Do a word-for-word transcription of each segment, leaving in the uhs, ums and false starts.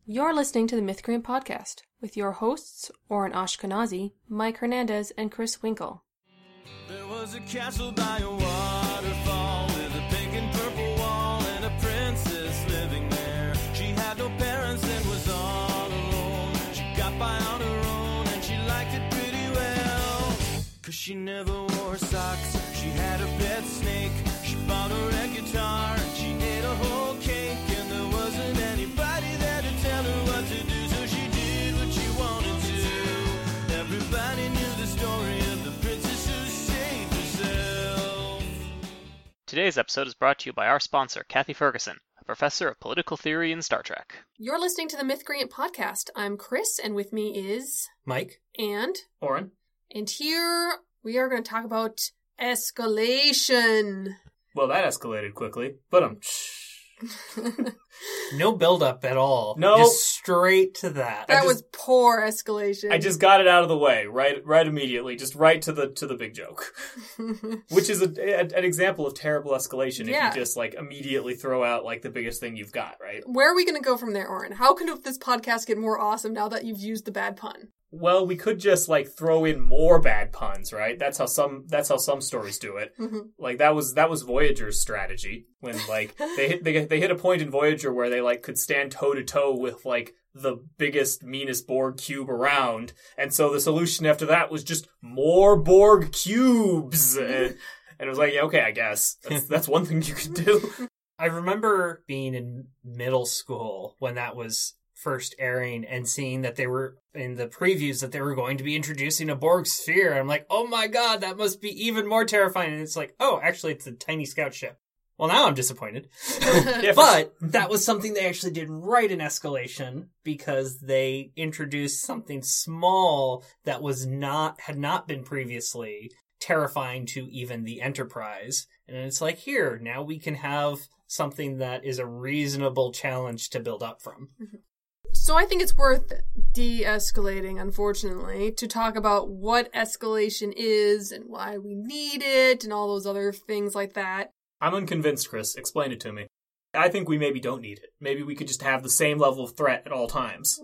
You're listening to the Mythgrian Podcast with your hosts, Oren Ashkenazi, Mike Hernandez, and Chris Winkle. There was a castle by a waterfall with a pink and purple wall and a princess living there. She had no parents and was all alone. She got by on her own and she liked it pretty well. Cause she never wore socks. She had a pet snake. She bought a red guitar and she ate a whole cake. And there wasn't anybody there to tell her what to do, so she did what she wanted to. Everybody knew the story of the princess who saved herself. Today's episode is brought to you by our sponsor, Kathy Ferguson, a professor of political theory in Star Trek. You're listening to the Mythgrian Podcast. I'm Chris, and with me is... Mike. And... Oren. And here we are going to talk about escalation. Well, that escalated quickly, but um, no build-up at all. No. Just straight to that. That just- was poor escalation. I just got it out of the way, right, right immediately, just right to the to the big joke, which is a, a, an example of terrible escalation. Yeah. If you just like immediately throw out like the biggest thing you've got, right? Where are we going to go from there, Oren? How can this podcast get more awesome now that you've used the bad pun? Well, we could just like throw in more bad puns, right? That's how some that's how some stories do it. Mm-hmm. Like that was that was Voyager's strategy when like they hit they they hit a point in Voyager where they like could stand toe to toe with like the biggest, meanest Borg cube around, and so the solution after that was just more Borg cubes, and, and it was like, yeah, okay, I guess that's, that's one thing you could do. I remember being in middle school when that was first airing and seeing that they were in the previews that they were going to be introducing a Borg sphere. And I'm like, oh my god, that must be even more terrifying. And it's like, oh, actually, it's a tiny scout ship. Well, now I'm disappointed. Yeah, But that was something they actually did right in Escalation because they introduced something small that was not, had not been previously terrifying to even the Enterprise. And it's like, here, now we can have something that is a reasonable challenge to build up from. So I think it's worth de-escalating, unfortunately, to talk about what escalation is and why we need it and all those other things like that. I'm unconvinced, Chris. Explain it to me. I think we maybe don't need it. Maybe we could just have the same level of threat at all times.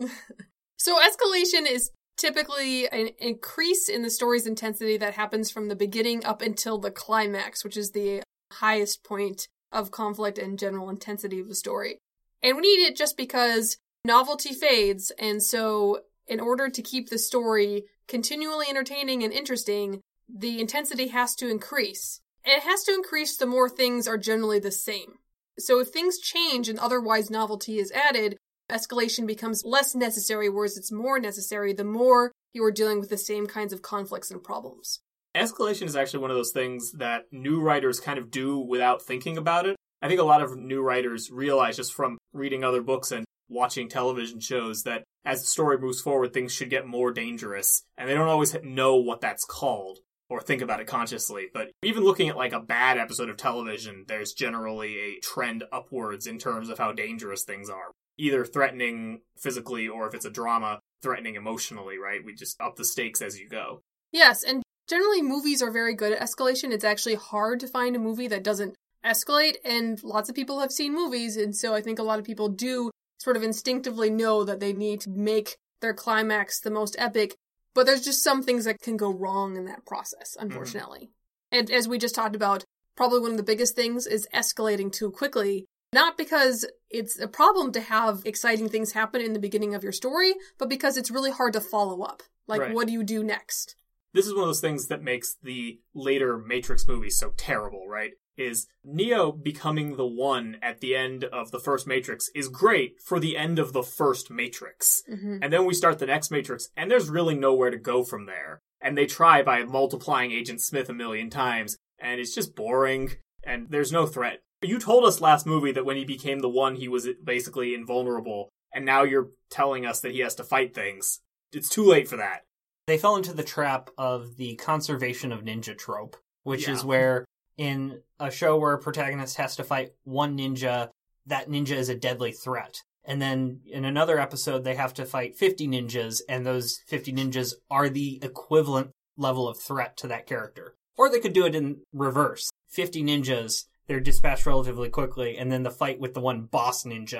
So escalation is typically an increase in the story's intensity that happens from the beginning up until the climax, which is the highest point of conflict and general intensity of the story. And we need it just because novelty fades, and so in order to keep the story continually entertaining and interesting, the intensity has to increase. And it has to increase the more things are generally the same. So if things change and otherwise novelty is added, escalation becomes less necessary, whereas it's more necessary the more you are dealing with the same kinds of conflicts and problems. Escalation is actually one of those things that new writers kind of do without thinking about it. I think a lot of new writers realize just from reading other books and watching television shows that as the story moves forward, things should get more dangerous. And they don't always know what that's called or think about it consciously. But even looking at like a bad episode of television, there's generally a trend upwards in terms of how dangerous things are. Either threatening physically or if it's a drama, threatening emotionally, right? We just up the stakes as you go. Yes, and generally movies are very good at escalation. It's actually hard to find a movie that doesn't escalate, and lots of people have seen movies, and so I think a lot of people do sort of instinctively know that they need to make their climax the most epic, but there's just some things that can go wrong in that process, unfortunately. Mm-hmm. And as we just talked about, probably one of the biggest things is escalating too quickly, not because it's a problem to have exciting things happen in the beginning of your story, but because it's really hard to follow up. Like, Right. What do you do next? This is one of those things that makes the later Matrix movies so terrible, right? Is Neo becoming the one at the end of the first Matrix is great for the end of the first Matrix. Mm-hmm. And then we start the next Matrix, and there's really nowhere to go from there. And they try by multiplying Agent Smith a million times, and it's just boring, and there's no threat. You told us last movie that when he became the one, he was basically invulnerable, and now you're telling us that he has to fight things. It's too late for that. They fell into the trap of the conservation of ninja trope, which Yeah. is where in a show where a protagonist has to fight one ninja, that ninja is a deadly threat. And then in another episode, they have to fight fifty ninjas, and those fifty ninjas are the equivalent level of threat to that character. Or they could do it in reverse. fifty ninjas, they're dispatched relatively quickly, and then the fight with the one boss ninja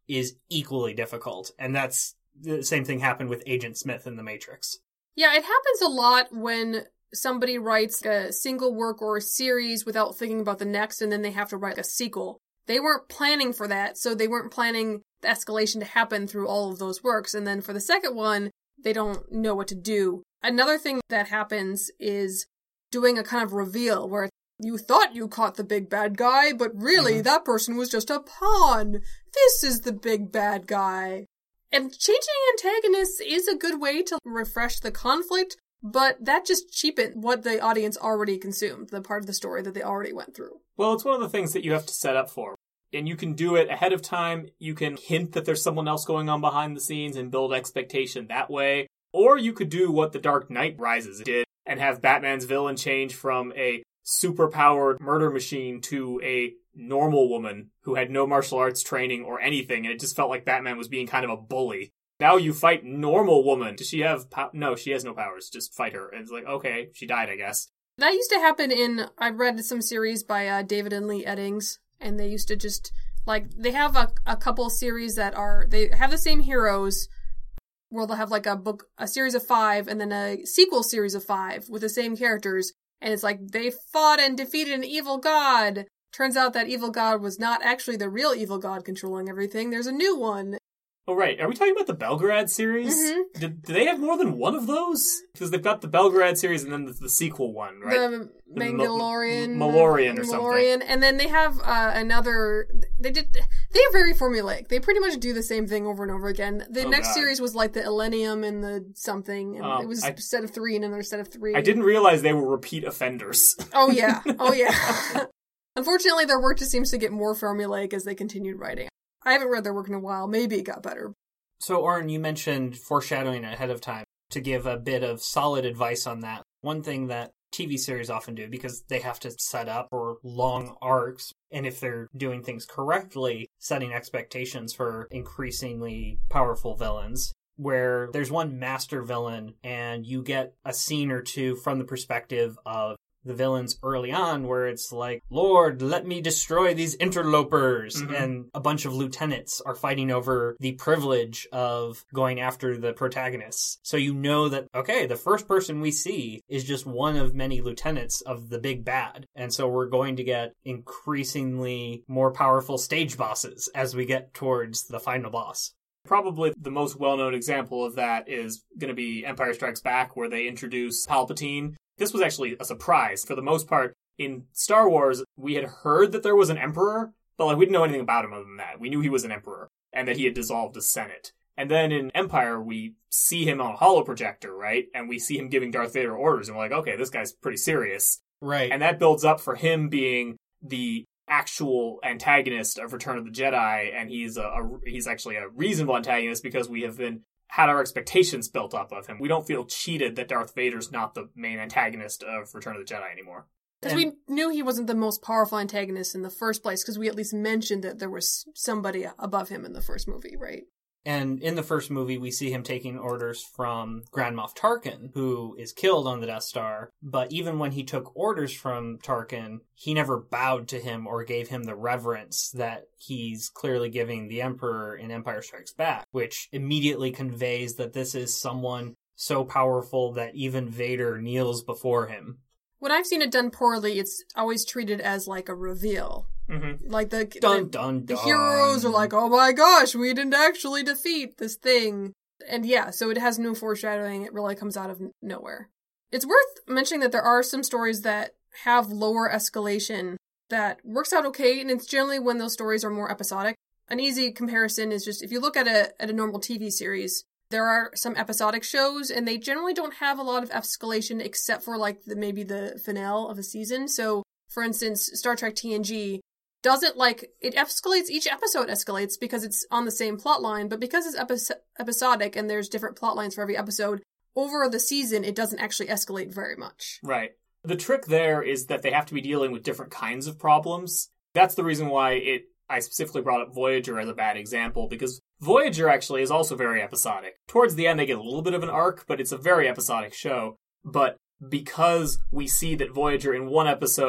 is equally difficult. And that's the same thing happened with Agent Smith in The Matrix. Yeah, it happens a lot when somebody writes a single work or a series without thinking about the next, and then they have to write a sequel. They weren't planning for that, so they weren't planning the escalation to happen through all of those works. And then for the second one, they don't know what to do. Another thing that happens is doing a kind of reveal where you thought you caught the big bad guy, but really mm-hmm. that person was just a pawn. This is the big bad guy. And changing antagonists is a good way to refresh the conflict, but that just cheapens what the audience already consumed, the part of the story that they already went through. Well, it's one of the things that you have to set up for. And you can do it ahead of time. You can hint that there's someone else going on behind the scenes and build expectation that way. Or you could do what The Dark Knight Rises did and have Batman's villain change from a super-powered murder machine to a normal woman who had no martial arts training or anything, and it just felt like Batman was being kind of a bully. Now you fight normal woman. Does she have pow- No, she has no powers. Just fight her. And it's like, okay, she died, I guess. That used to happen in, I read some series by uh, David and Lee Eddings, and they used to just, like, they have a, a couple series that are, they have the same heroes, where they'll have like a book, a series of five, and then a sequel series of five with the same characters, and it's like, they fought and defeated an evil god. Turns out that evil god was not actually the real evil god controlling everything. There's a new one. Oh, right. Are we talking about the Belgrade series? Mm-hmm. Did, do they have more than one of those? Because they've got the Belgrade series and then the, the sequel one, right? The, the Mandalorian. Ma- Malorian or Mandalorian. something. And then they have uh, another... They did. They're very formulaic. They pretty much do the same thing over and over again. The oh, next God. series was like the Millennium and the something. And um, it was I, a set of three and another set of three. I didn't realize they were repeat offenders. Oh, yeah. Oh, yeah. Unfortunately, their work just seems to get more formulaic as they continued writing. I haven't read their work in a while. Maybe it got better. So, Oren, you mentioned foreshadowing ahead of time. To give a bit of solid advice on that, one thing that T V series often do, because they have to set up for long arcs, and if they're doing things correctly, setting expectations for increasingly powerful villains, where there's one master villain, and you get a scene or two from the perspective of the villains early on, where it's like, Lord, let me destroy these interlopers. Mm-hmm. And a bunch of lieutenants are fighting over the privilege of going after the protagonists. So you know that, okay, the first person we see is just one of many lieutenants of the big bad. And so we're going to get increasingly more powerful stage bosses as we get towards the final boss. Probably the most well-known example of that is going to be Empire Strikes Back, where they introduce Palpatine. This was actually a surprise. For the most part, in Star Wars, we had heard that there was an emperor, but like we didn't know anything about him other than that. We knew he was an emperor, and that he had dissolved the Senate. And then in Empire, we see him on a holoprojector, right? And we see him giving Darth Vader orders, and we're like, okay, this guy's pretty serious. Right. And that builds up for him being the actual antagonist of Return of the Jedi, and he's a, a he's actually a reasonable antagonist because we have been had our expectations built up of him. We don't feel cheated that Darth Vader's not the main antagonist of Return of the Jedi anymore. Because we knew he wasn't the most powerful antagonist in the first place, because we at least mentioned that there was somebody above him in the first movie, right? And in the first movie, we see him taking orders from Grand Moff Tarkin, who is killed on the Death Star. But even when he took orders from Tarkin, he never bowed to him or gave him the reverence that he's clearly giving the Emperor in Empire Strikes Back, which immediately conveys that this is someone so powerful that even Vader kneels before him. When I've seen it done poorly, it's always treated as like a reveal. Mm-hmm. Like the, dun, the, dun, the dun. heroes are like, oh my gosh, we didn't actually defeat this thing. And yeah, so it has no foreshadowing. It really comes out of nowhere. It's worth mentioning that there are some stories that have lower escalation that works out okay, and it's generally when those stories are more episodic. An easy comparison is just if you look at a at a normal T V series, there are some episodic shows, and they generally don't have a lot of escalation except for like the, maybe the finale of a season. So, for instance, Star Trek T N G doesn't like, it escalates, each episode escalates because it's on the same plot line, but because it's epi- episodic and there's different plot lines for every episode, over the season, it doesn't actually escalate very much. Right. The trick there is that they have to be dealing with different kinds of problems. That's the reason why it I specifically brought up Voyager as a bad example, because Voyager actually is also very episodic. Towards the end, they get a little bit of an arc, but it's a very episodic show. But because we see that Voyager in one episode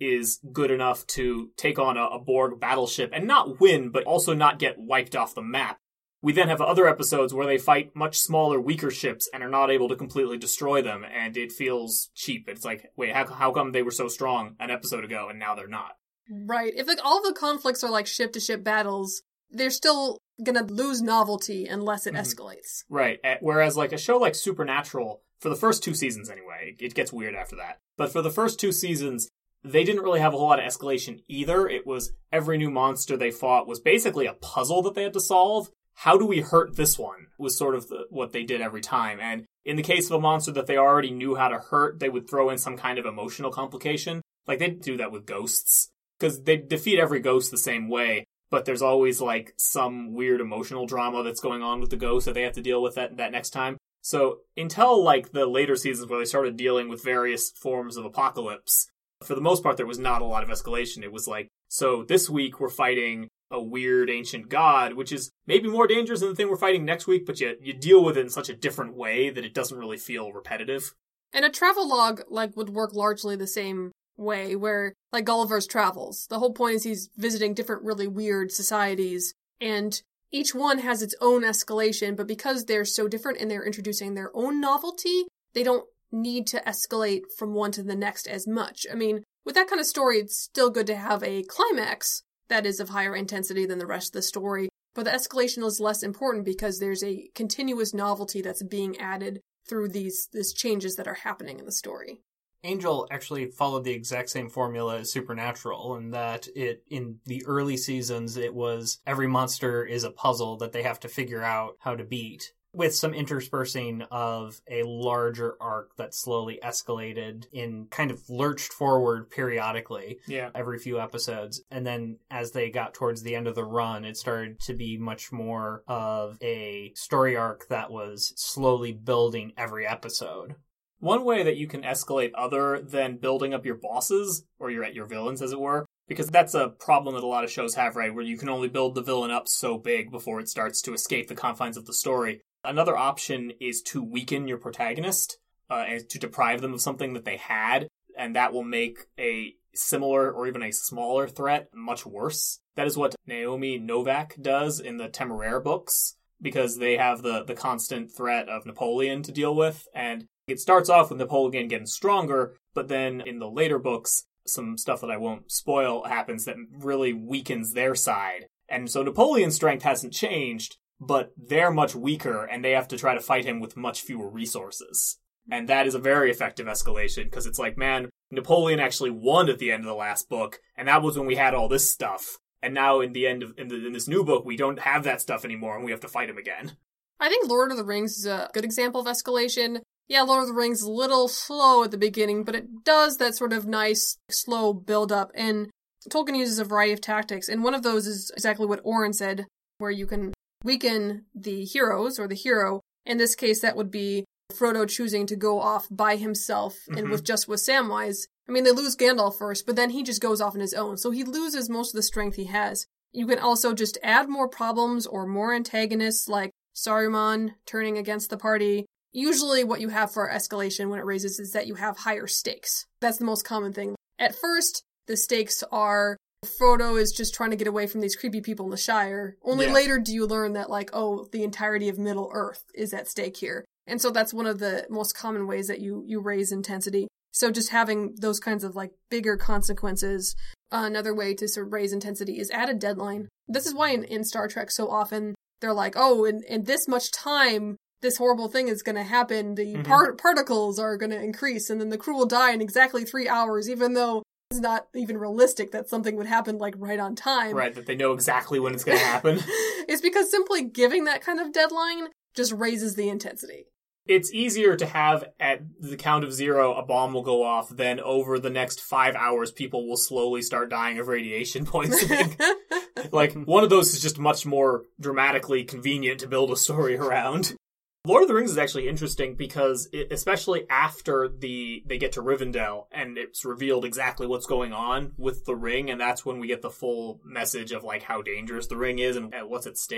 is good enough to take on a, a Borg battleship and not win, but also not get wiped off the map. We then have other episodes where they fight much smaller, weaker ships and are not able to completely destroy them, and it feels cheap. It's like, wait, how, how come they were so strong an episode ago and now they're not? Right. If like all the conflicts are like ship-to-ship battles, they're still gonna lose novelty unless it mm-hmm. escalates. Right. Whereas like a show like Supernatural, for the first two seasons anyway, it gets weird after that. But for the first two seasons, they didn't really have a whole lot of escalation either. It was every new monster they fought was basically a puzzle that they had to solve. How do we hurt this one was sort of the, what they did every time. And in the case of a monster that they already knew how to hurt, they would throw in some kind of emotional complication. Like they do that with ghosts, because they defeat every ghost the same way, but there's always like some weird emotional drama that's going on with the ghost that they have to deal with that, that next time. So until like the later seasons where they started dealing with various forms of apocalypse, for the most part there was not a lot of escalation. It was like, so this week we're fighting a weird ancient god, which is maybe more dangerous than the thing we're fighting next week, but yet you deal with it in such a different way that it doesn't really feel repetitive. And a travel log like would work largely the same way, where like Gulliver's Travels, the whole point is he's visiting different really weird societies, and each one has its own escalation, but because they're so different and they're introducing their own novelty, they don't need to escalate from one to the next as much. I mean, with that kind of story, it's still good to have a climax that is of higher intensity than the rest of the story, but the escalation is less important because there's a continuous novelty that's being added through these these changes that are happening in the story. Angel actually followed the exact same formula as Supernatural, in that it in the early seasons it was every monster is a puzzle that they have to figure out how to beat, with some interspersing of a larger arc that slowly escalated in kind of lurched forward periodically yeah. every few episodes. And then as they got towards the end of the run, it started to be much more of a story arc that was slowly building every episode. One way that you can escalate other than building up your bosses, or your your villains as it were, because that's a problem that a lot of shows have, right, where you can only build the villain up so big before it starts to escape the confines of the story. Another option is to weaken your protagonist, uh, and to deprive them of something that they had, and that will make a similar or even a smaller threat much worse. That is what Naomi Novak does in the Temeraire books, because they have the, the constant threat of Napoleon to deal with, and it starts off with Napoleon getting stronger, but then in the later books, some stuff that I won't spoil happens that really weakens their side. And so Napoleon's strength hasn't changed, but they're much weaker, and they have to try to fight him with much fewer resources. And that is a very effective escalation, because it's like, man, Napoleon actually won at the end of the last book, and that was when we had all this stuff. And now in the end of in, the, in this new book, we don't have that stuff anymore, and we have to fight him again. I think Lord of the Rings is a good example of escalation. Yeah, Lord of the Rings is a little slow at the beginning, but it does that sort of nice, slow build-up. And Tolkien uses a variety of tactics, and one of those is exactly what Oren said, where you can weaken the heroes, or the hero. In this case, that would be Frodo choosing to go off by himself, mm-hmm. and with just with Samwise. I mean, they lose Gandalf first, but then he just goes off on his own, so he loses most of the strength he has. You can also just add more problems or more antagonists, like Saruman turning against the party. Usually what you have for escalation when it raises is that you have higher stakes. That's the most common thing. At first, the stakes are Frodo is just trying to get away from these creepy people in the Shire. Only yeah. later do you learn that, like, oh, the entirety of Middle-earth is at stake here. And so that's one of the most common ways that you, you raise intensity. So just having those kinds of, like, bigger consequences. Uh, another way to sort of raise intensity is add a deadline. This is why in, in Star Trek so often they're like, oh, in, in this much time, this horrible thing is going to happen. The mm-hmm. par- particles are going to increase, and then the crew will die in exactly three hours, even though it's not even realistic that something would happen, like, right on time. Right, that they know exactly when it's going to happen. It's because simply giving that kind of deadline just raises the intensity. It's easier to have at the count of zero a bomb will go off than over the next five hours people will slowly start dying of radiation poisoning. Like, one of those is just much more dramatically convenient to build a story around. Lord of the Rings is actually interesting because, it, especially after the they get to Rivendell and it's revealed exactly what's going on with the ring, and that's when we get the full message of, like, how dangerous the ring is and, and what's at stake.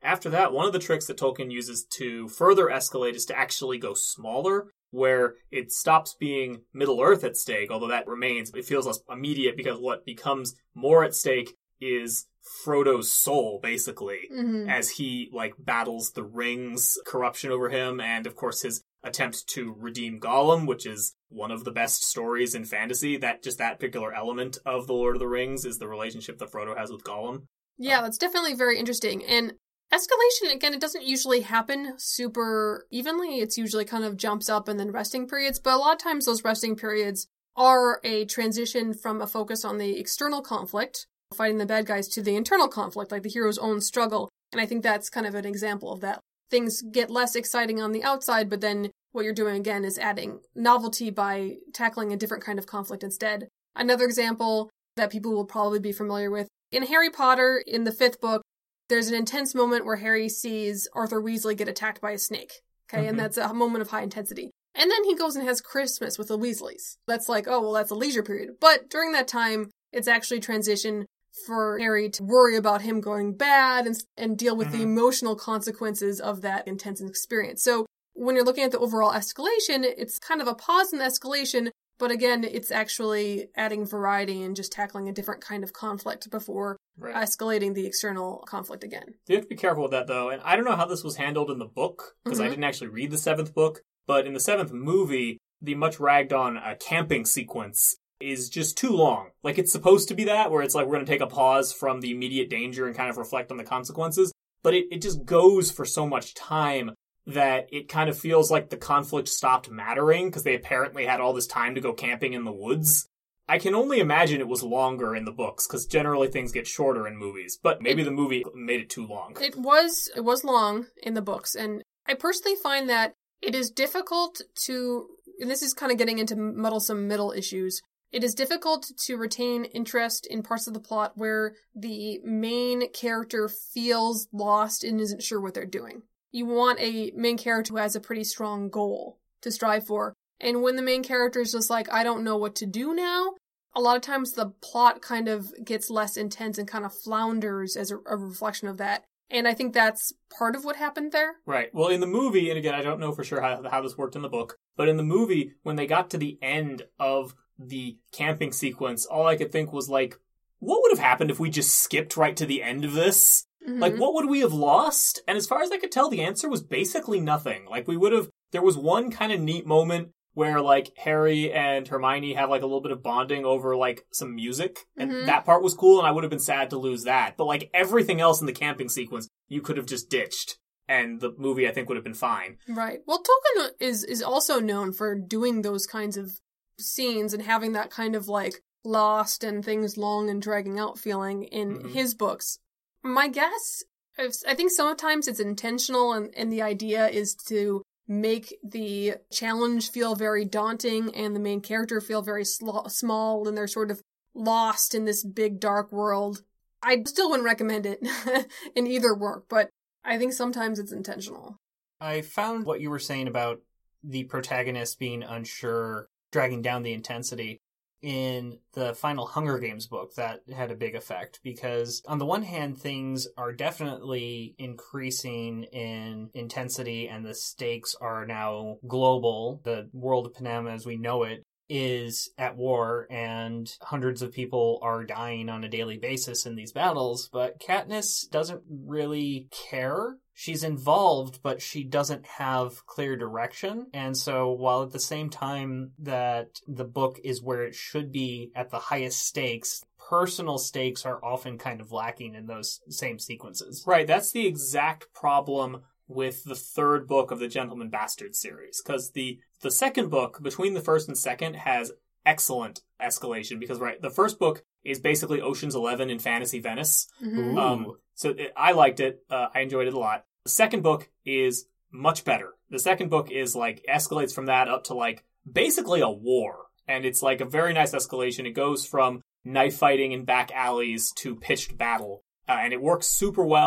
after that, one of the tricks that Tolkien uses to further escalate is to actually go smaller, where it stops being Middle-earth at stake, although that remains. It feels less immediate because what becomes more at stake is Frodo's soul, basically, Mm-hmm. as he, like, battles the Ring's corruption over him, and, of course, his attempt to redeem Gollum, which is one of the best stories in fantasy. That just that particular element of The Lord of the Rings is the relationship that Frodo has with Gollum. Yeah, that's definitely very interesting. And escalation, again, it doesn't usually happen super evenly. It's usually kind of jumps up and then resting periods. But a lot of times those resting periods are a transition from a focus on the external conflict, fighting the bad guys, to the internal conflict, like the hero's own struggle. And I think that's kind of an example of that. Things get less exciting on the outside, but then what you're doing again is adding novelty by tackling a different kind of conflict instead. Another example that people will probably be familiar with, in Harry Potter, in the fifth book, there's an intense moment where Harry sees Arthur Weasley get attacked by a snake. Okay, Mm-hmm. and that's a moment of high intensity. And then he goes and has Christmas with the Weasleys. That's like, oh, well, that's a leisure period. But during that time, it's actually transition for Harry to worry about him going bad and, and deal with Mm-hmm. the emotional consequences of that intense experience. So when you're looking at the overall escalation, it's kind of a pause in the escalation, but again, it's actually adding variety and just tackling a different kind of conflict before Right. escalating the external conflict again. You have to be careful with that, though, and I don't know how this was handled in the book, because I Mhm. didn't actually read the seventh book, but in the seventh movie, the much ragged on uh, camping sequence is just too long. Like, it's supposed to be that, where it's like, we're going to take a pause from the immediate danger and kind of reflect on the consequences, but it, it just goes for so much time that it kind of feels like the conflict stopped mattering, because they apparently had all this time to go camping in the woods. I can only imagine it was longer in the books, because generally things get shorter in movies, but maybe It- the movie made it too long. It was it was long in the books, and I personally find that it is difficult to, and this is kind of getting into muddlesome middle issues, it is difficult to retain interest in parts of the plot where the main character feels lost and isn't sure what they're doing. You want a main character who has a pretty strong goal to strive for. And when the main character is just like, I don't know what to do now, a lot of times the plot kind of gets less intense and kind of flounders as a, a reflection of that. And I think that's part of what happened there. Right. Well, in the movie, and again, I don't know for sure how, how this worked in the book, but in the movie, when they got to the end of the camping sequence, all I could think was like, what would have happened if we just skipped right to the end of this? Mhm. Like, what would we have lost? And as far as I could tell, the answer was basically nothing. Like, we would have, there was one kind of neat moment where, like, Harry and Hermione have, like, a little bit of bonding over, like, some music. And Mhm. that part was cool, and I would have been sad to lose that. But, like, everything else in the camping sequence, you could have just ditched. And the movie, I think, would have been fine. Right. Well, Tolkien is is also known for doing those kinds of scenes and having that kind of like lost and things long and dragging out feeling in Mhm. his books. My guess, is- I think sometimes it's intentional, and, and the idea is to make the challenge feel very daunting and the main character feel very sl- small, and they're sort of lost in this big dark world. I still wouldn't recommend it in either work, but I think sometimes it's intentional. I found what you were saying about the protagonist being unsure, dragging down the intensity in the final Hunger Games book. That had a big effect because on the one hand, things are definitely increasing in intensity and the stakes are now global. The world of Panem as we know it is at war and hundreds of people are dying on a daily basis in these battles, but Katniss doesn't really care. She's involved, but she doesn't have clear direction. And so while at the same time that the book is where it should be at the highest stakes, personal stakes are often kind of lacking in those same sequences. Right, that's the exact problem with the third book of the Gentleman Bastard series, because the the second book, between the first and second, has excellent escalation, because, right, the first book is basically Ocean's Eleven in fantasy Venice. Mhm. Ooh. Um, so it, I liked it. Uh, I enjoyed it a lot. The second book is much better. The second book is, like, escalates from that up to, like, basically a war. And it's, like, a very nice escalation. It goes from knife fighting in back alleys to pitched battle. Uh, and it works super well.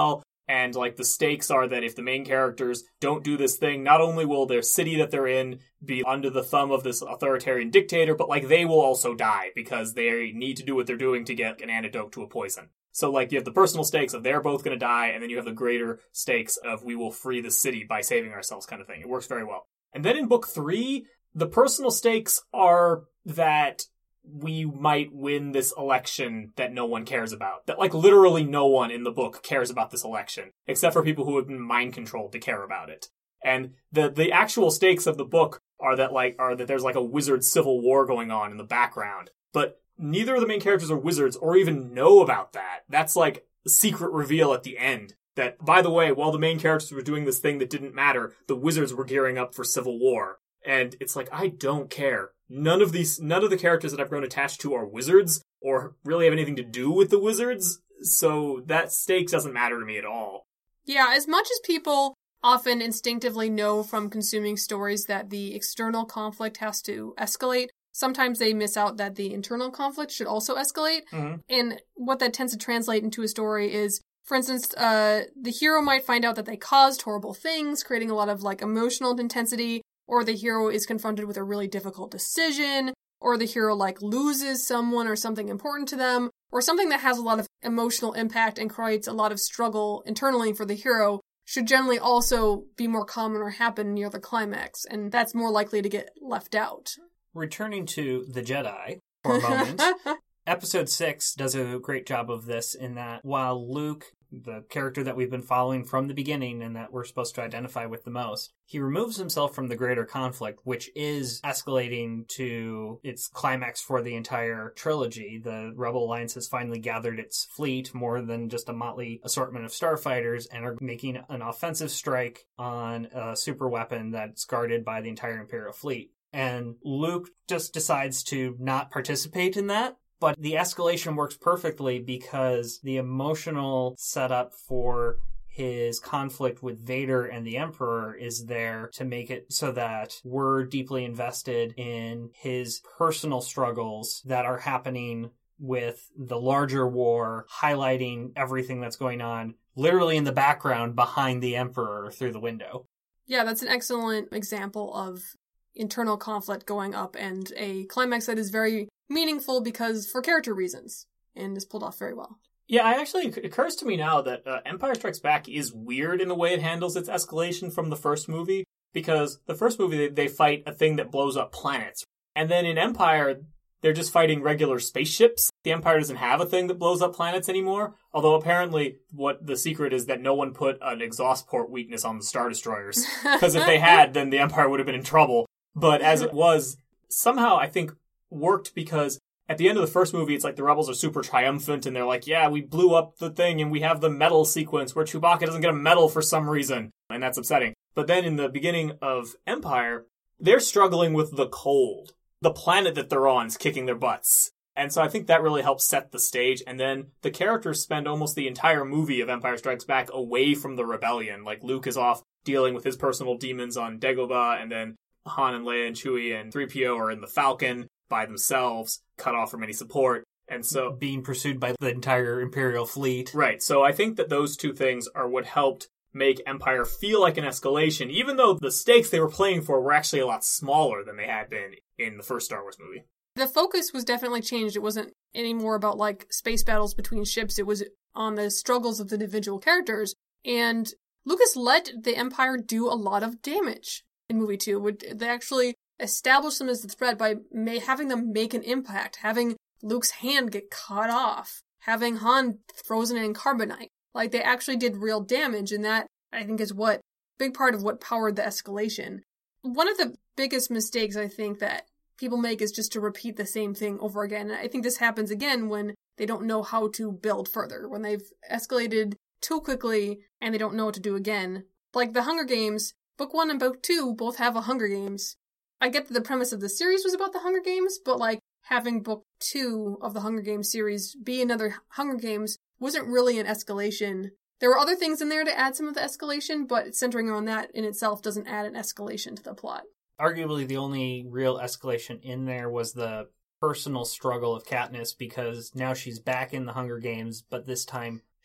And, like, the stakes are that if the main characters don't do this thing, not only will their city that they're in be under the thumb of this authoritarian dictator, but, like, they will also die because they need to do what they're doing to get an antidote to a poison. So, like, you have the personal stakes of they're both going to die, and then you have the greater stakes of we will free the city by saving ourselves kind of thing. It works very well. And then in book three, the personal stakes are that we might win this election that no one cares about. That, like, literally no one in the book cares about this election, except for people who have been mind controlled to care about it. And the the actual stakes of the book are that, like, are that there's, like, a wizard civil war going on in the background. But neither of the main characters are wizards or even know about that. That's, like, a secret reveal at the end. That, by the way, while the main characters were doing this thing that didn't matter, the wizards were gearing up for civil war. And it's like, I don't care. None of these, none of the characters that I've grown attached to are wizards or really have anything to do with the wizards. So that stake doesn't matter to me at all. Yeah, as much as people often instinctively know from consuming stories that the external conflict has to escalate, sometimes they miss out that the internal conflict should also escalate. Mm-hmm. And what that tends to translate into a story is, for instance, uh, the hero might find out that they caused horrible things, creating a lot of, like, emotional intensity. Or the hero is confronted with a really difficult decision, or the hero, like, loses someone or something important to them, or something that has a lot of emotional impact and creates a lot of struggle internally for the hero should generally also be more common or happen near the climax, and that's more likely to get left out. Returning to The Jedi for a moment, Episode six does a great job of this in that while Luke, the character that we've been following from the beginning and that we're supposed to identify with the most, he removes himself from the greater conflict, which is escalating to its climax for the entire trilogy. The Rebel Alliance has finally gathered its fleet, more than just a motley assortment of starfighters, and are making an offensive strike on a super weapon that's guarded by the entire Imperial fleet. And Luke just decides to not participate in that. But the escalation works perfectly because the emotional setup for his conflict with Vader and the Emperor is there to make it so that we're deeply invested in his personal struggles that are happening with the larger war, highlighting everything that's going on literally in the background behind the Emperor through the window. Yeah, that's an excellent example of internal conflict going up and a climax that is very meaningful because for character reasons, and is pulled off very well. Yeah, I actually, it occurs to me now that uh, Empire Strikes Back is weird in the way it handles its escalation from the first movie, because the first movie, they, they fight a thing that blows up planets. And then in Empire, they're just fighting regular spaceships. The Empire doesn't have a thing that blows up planets anymore, although apparently what the secret is that no one put an exhaust port weakness on the Star Destroyers. Because if they had, then the Empire would have been in trouble. But as it was, somehow I think worked because at the end of the first movie, it's like the rebels are super triumphant and they're like, yeah, we blew up the thing and we have the medal sequence where Chewbacca doesn't get a medal for some reason. And that's upsetting. But then in the beginning of Empire, they're struggling with the cold. The planet that they're on is kicking their butts. And so I think that really helps set the stage. And then the characters spend almost the entire movie of Empire Strikes Back away from the rebellion. Like Luke is off dealing with his personal demons on Dagobah, and then Han and Leia and Chewie and three P O are in the Falcon by themselves, cut off from any support. And so being pursued by the entire Imperial fleet. Right. So I think that those two things are what helped make Empire feel like an escalation, even though the stakes they were playing for were actually a lot smaller than they had been in the first Star Wars movie. The focus was definitely changed. It wasn't anymore about, like, space battles between ships. It was on the struggles of the individual characters. And Lucas let the Empire do a lot of damage in movie two. Would they actually establish them as the threat by may, having them make an impact, having Luke's hand get cut off, having Han frozen in carbonite. Like, they actually did real damage, and that, I think, is what big part of what powered the escalation. One of the biggest mistakes I think that people make is just to repeat the same thing over again. And I think this happens again when they don't know how to build further, when they've escalated too quickly and they don't know what to do again. Like the Hunger Games, book one and book two both have a Hunger Games. I get that the premise of the series was about the Hunger Games, but like having book two of the Hunger Games series be another Hunger Games wasn't really an escalation. There were other things in there to add some of the escalation, but centering on that in itself doesn't add an escalation to the plot. Arguably, the only real escalation in there was the personal struggle of Katniss, because now she's back in the Hunger Games, but this time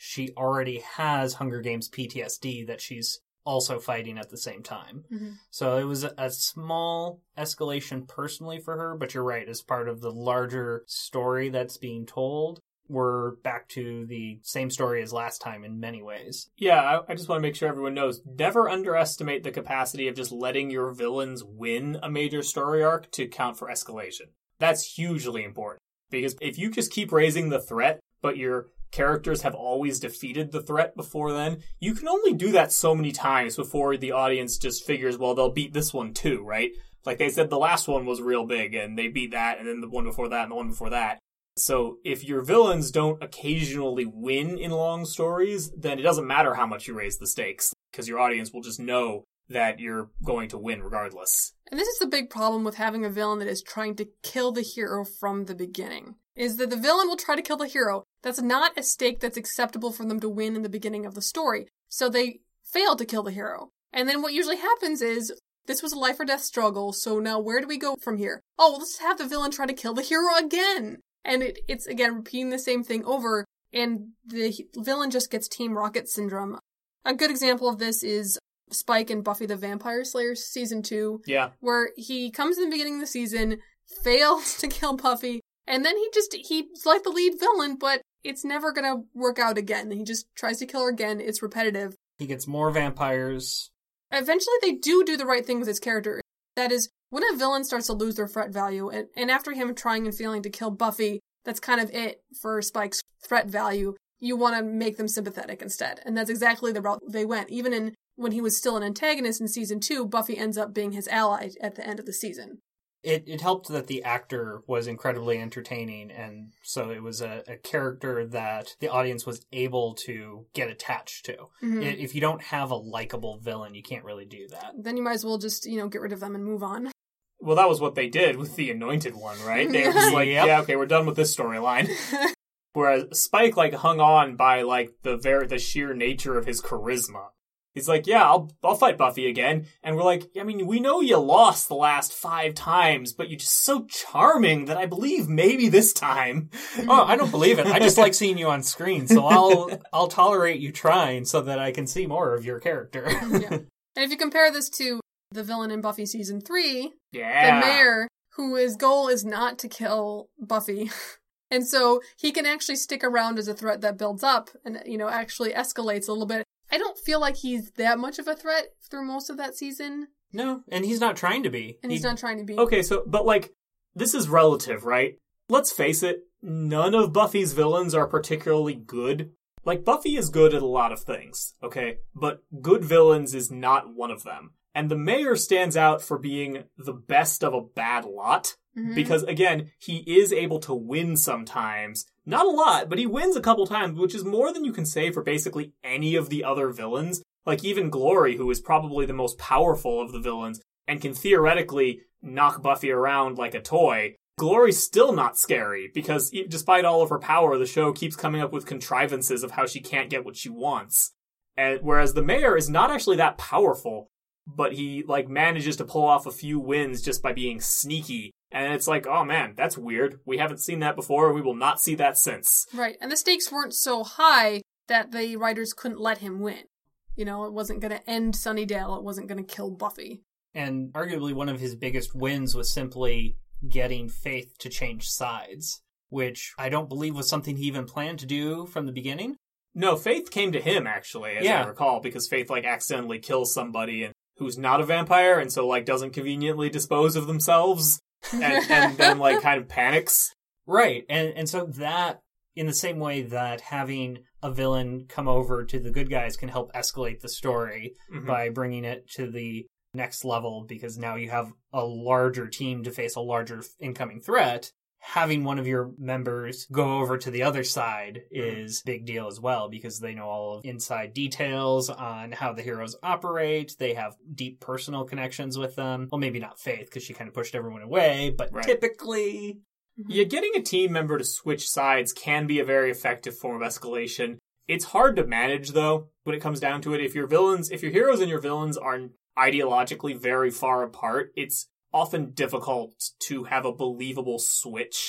she already has Hunger Games P T S D that she's also fighting at the same time. Mm-hmm. So it was a, a small escalation personally for her, but you're right, as part of the larger story that's being told, we're back to the same story as last time in many ways. Yeah, I, I just want to make sure everyone knows, never underestimate the capacity of just letting your villains win a major story arc to count for escalation. That's hugely important. Because if you just keep raising the threat, but your characters have always defeated the threat before then, you can only do that so many times before the audience just figures, well, they'll beat this one too, right? Like they said, the last one was real big, and they beat that, and then the one before that, and the one before that. So if your villains don't occasionally win in long stories, then it doesn't matter how much you raise the stakes, because your audience will just know that you're going to win regardless. And this is the big problem with having a villain that is trying to kill the hero from the beginning, is that the villain will try to kill the hero. That's not a stake that's acceptable for them to win in the beginning of the story. So they fail to kill the hero. And then what usually happens is, this was a life or death struggle, so now where do we go from here? Oh, well, let's have the villain try to kill the hero again. And it, it's, again, repeating the same thing over, and the villain just gets Team Rocket syndrome. A good example of this is Spike in Buffy the Vampire Slayer Season two. Yeah. Where he comes in the beginning of the season, fails to kill Buffy, and then he just, he's like the lead villain, but it's never gonna work out again. He just tries to kill her again. It's repetitive. He gets more vampires. Eventually, they do do the right thing with his character. That is, when a villain starts to lose their threat value, and, and after him trying and failing to kill Buffy, that's kind of it for Spike's threat value. You want to make them sympathetic instead. And that's exactly the route they went. Even in when he was still an antagonist in season two, Buffy ends up being his ally at the end of the season. It it helped that the actor was incredibly entertaining, and so it was a, a character that the audience was able to get attached to. Mm-hmm. It, if you don't have a likable villain, you can't really do that. Then you might as well just, you know, get rid of them and move on. Well, that was what they did with the Anointed One, right? They were just like, Yep. yeah, okay, we're done with this storyline. Whereas Spike, like, hung on by, like, the very, the sheer nature of his charisma. He's like, yeah, I'll, I'll fight Buffy again. And we're like, I mean, we know you lost the last five times, but you're just so charming that I believe maybe this time. Oh, I don't believe it. I just like seeing you on screen, so I'll I'll tolerate you trying so that I can see more of your character. Yeah. And if you compare this to the villain in Buffy season three, Yeah. the mayor, who his goal is not to kill Buffy. And so he can actually stick around as a threat that builds up and, you know, actually escalates a little bit. I don't feel like he's that much of a threat through most of that season. No, and he's not trying to be. And he's He- not trying to be. Okay, so, but like, this is relative, right? Let's face it, none of Buffy's villains are particularly good. Like, Buffy is good at a lot of things, okay? But good villains is not one of them. And the mayor stands out for being the best of a bad lot. Mhm. Because, again, he is able to win sometimes. Not a lot, but he wins a couple times, which is more than you can say for basically any of the other villains. Like, even Glory, who is probably the most powerful of the villains, and can theoretically knock Buffy around like a toy. Glory's still not scary, because e- despite all of her power, the show keeps coming up with contrivances of how she can't get what she wants. And whereas the mayor is not actually that powerful, but he, like, manages to pull off a few wins just by being sneaky. And it's like, oh man, that's weird. We haven't seen that before, and we will not see that since. Right. And the stakes weren't so high that the writers couldn't let him win. You know, it wasn't going to end Sunnydale. It wasn't going to kill Buffy. And arguably one of his biggest wins was simply getting Faith to change sides, which I don't believe was something he even planned to do from the beginning. No, Faith came to him, actually, as Yeah. I recall, because Faith, like, accidentally kills somebody and who's not a vampire, and so, like, doesn't conveniently dispose of themselves, and, and then, like, kind of panics. Right. And and so that, in the same way that having a villain come over to the good guys can help escalate the story Mhm. by bringing it to the next level, because now you have a larger team to face a larger incoming threat. Having one of your members go over to the other side is a big deal as well, because they know all of inside details on how the heroes operate. They have deep personal connections with them. Well, maybe not Faith, because she kind of pushed everyone away, but Right. typically... Yeah, getting a team member to switch sides can be a very effective form of escalation. It's hard to manage, though, when it comes down to it. If your villains, if your heroes and your villains are ideologically very far apart, it's often difficult to have a believable switch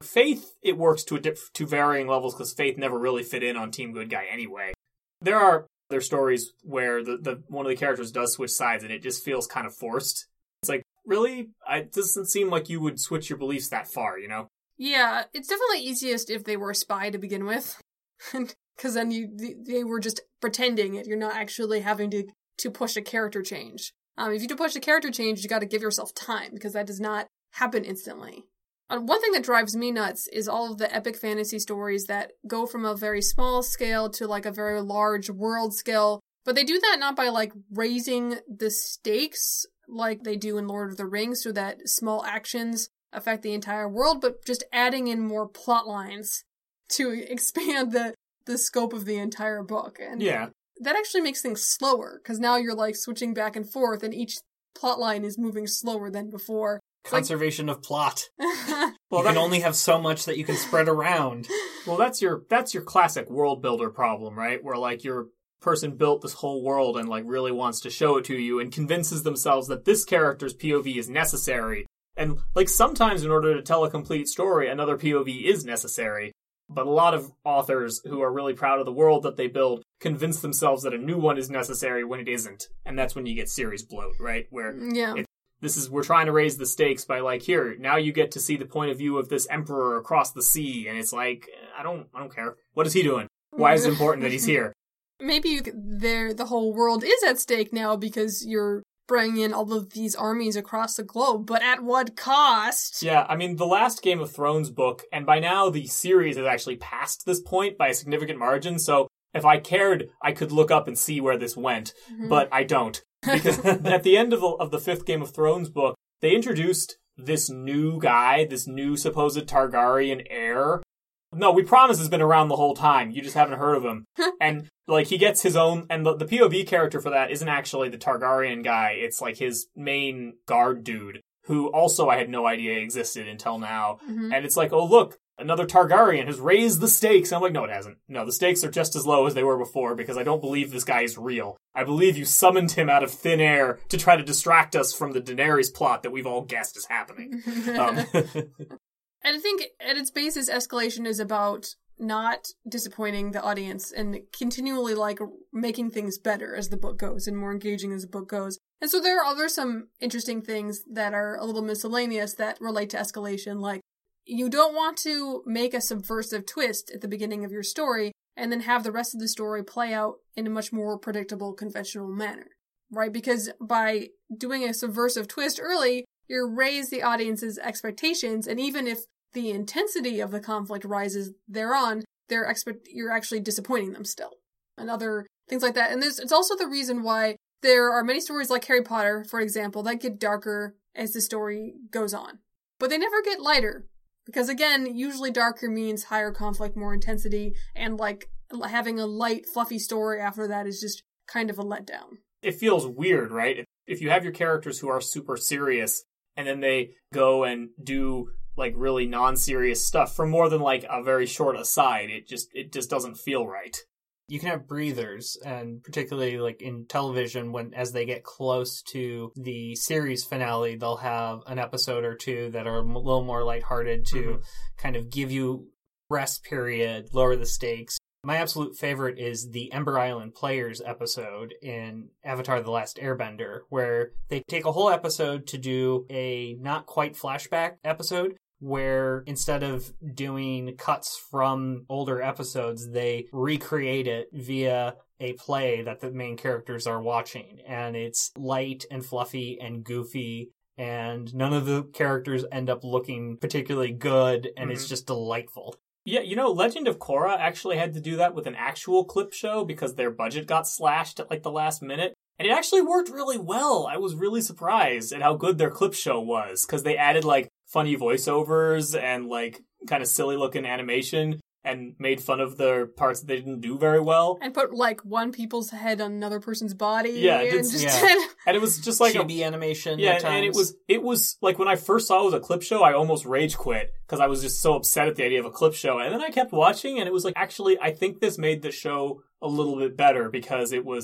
Faith, it works to a diff- to varying levels because Faith never really fit in on Team Good Guy anyway. There are other stories where the, the one of the characters does switch sides and it just feels kind of forced. It's like, really? It doesn't seem like you would switch your beliefs that far, you know? Yeah, it's definitely easiest if they were a spy to begin with. Because then you they were just pretending it. You're not actually having to, to push a character change. Um, if you do push a character change, you got to give yourself time, because that does not happen instantly. Uh, one thing that drives me nuts is all of the epic fantasy stories that go from a very small scale to like a very large world scale. But they do that not by like raising the stakes like they do in Lord of the Rings so that small actions affect the entire world, but just adding in more plot lines to expand the, the scope of the entire book. And yeah. That actually makes things slower, because now you're like switching back and forth and each plot line is moving slower than before. Conservation like... of plot. Well, you that... can only have so much that you can spread around. Well, that's your that's your classic world builder problem, right? Where like your person built this whole world and like really wants to show it to you and convinces themselves that this character's P O V is necessary. And like sometimes in order to tell a complete story, another P O V is necessary. But a lot of authors who are really proud of the world that they build convince themselves that a new one is necessary when it isn't. And that's when you get series bloat, right? Where yeah. it, this is, we're trying to raise the stakes by like, here, now you get to see the point of view of this emperor across the sea. And it's like, I don't, I don't care. What is he doing? Why is it important that he's here? Maybe there, the whole world is at stake now because you're bringing in all of these armies across the globe, but at what cost? Yeah, I mean, the last Game of Thrones book, and by now the series has actually passed this point by a significant margin, so if I cared, I could look up and see where this went, mm-hmm. but I don't. Because at the end of the, of the fifth Game of Thrones book, they introduced this new guy, this new supposed Targaryen heir. No, we promise has been around the whole time. You just haven't heard of him. And, like, he gets his own... And the, the P O V character for that isn't actually the Targaryen guy. It's, like, his main guard dude, who also I had no idea existed until now. Mm-hmm. And it's like, oh, look, another Targaryen has raised the stakes. And I'm like, no, it hasn't. No, the stakes are just as low as they were before, because I don't believe this guy is real. I believe you summoned him out of thin air to try to distract us from the Daenerys plot that we've all guessed is happening. um, And I think at its basis, Escalation is about not disappointing the audience and continually, like, making things better as the book goes and more engaging as the book goes. And so there are other some interesting things that are a little miscellaneous that relate to Escalation, like, you don't want to make a subversive twist at the beginning of your story and then have the rest of the story play out in a much more predictable, conventional manner, right? Because by doing a subversive twist early, you raise the audience's expectations, and even if the intensity of the conflict rises thereon, they're expect you're actually disappointing them still. And other things like that. And there's, it's also the reason why there are many stories like Harry Potter, for example, that get darker as the story goes on. But they never get lighter. Because again, usually darker means higher conflict, more intensity, and like having a light, fluffy story after that is just kind of a letdown. It feels weird, right? If you have your characters who are super serious, and then they go and do like really non-serious stuff for more than like a very short aside, it just it just doesn't feel right. You can have breathers, and particularly like in television, when as they get close to the series finale, they'll have an episode or two that are a little more lighthearted to mm-hmm. kind of give you rest period, lower the stakes. My absolute favorite is the Ember Island Players episode in Avatar: The Last Airbender, where they take a whole episode to do a not quite flashback episode, where instead of doing cuts from older episodes, they recreate it via a play that the main characters are watching. And it's light and fluffy and goofy, and none of the characters end up looking particularly good, and mm-hmm. it's just delightful. Yeah, you know, Legend of Korra actually had to do that with an actual clip show because their budget got slashed at like the last minute. And it actually worked really well. I was really surprised at how good their clip show was, because they added like funny voiceovers and like kind of silly looking animation and made fun of the parts that they didn't do very well. And put like one people's head on another person's body. Yeah, and, it's, just yeah. and it was just like chibi a, animation. Yeah, at times. And it was it was like when I first saw it was a clip show, I almost rage quit because I was just so upset at the idea of a clip show. And then I kept watching, and it was like, actually, I think this made the show a little bit better because it was